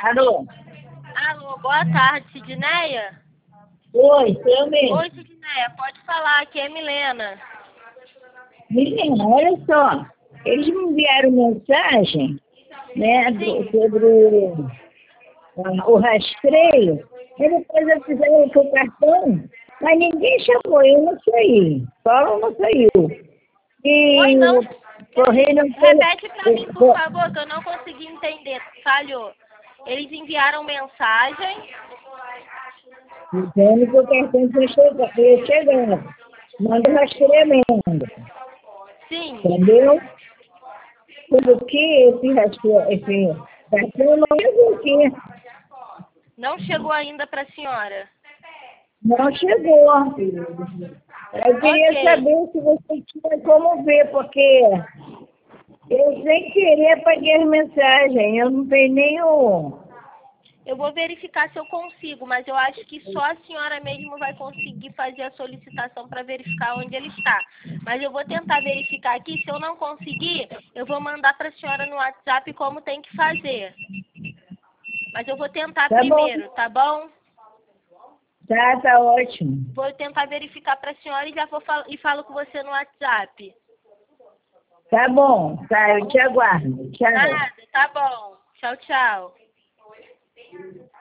Alô? Alô, boa tarde, Sidneia? Oi, sou eu mesmo. Oi, Sidneia, pode falar, aqui é Milena. Menina, olha só. Eles me enviaram mensagem, né, Sim. sobre o rastreio. E depois eu fizeram com o cartão, mas ninguém chamou, eu não saí. Paulo não saiu. Oi, E não. o correio não foi. Repete pra mim, por favor, que eu não consegui entender. Falhou. Eles enviaram mensagem. Dizendo que o cartão ia chegando. Manda rastreamento. Sim. Entendeu? Porque esse cartão não chegou aqui. Não chegou ainda pra senhora. Não chegou. Eu queria Ok. saber se você tinha como ver, porque eu sem querer apaguei as mensagens. Eu não tenho nenhum. Eu vou verificar se eu consigo, mas eu acho que só a senhora mesmo vai conseguir fazer a solicitação para verificar onde ele está. Mas eu vou tentar verificar aqui. Se eu não conseguir, eu vou mandar para a senhora no WhatsApp como tem que fazer. Mas eu vou tentar Tá bom. primeiro, tá bom? Tá ótimo. Vou tentar verificar para a senhora e já falo com você no WhatsApp. Tá bom. Tá, eu te aguardo. Tchau. Nada, tá bom. Tchau, tchau.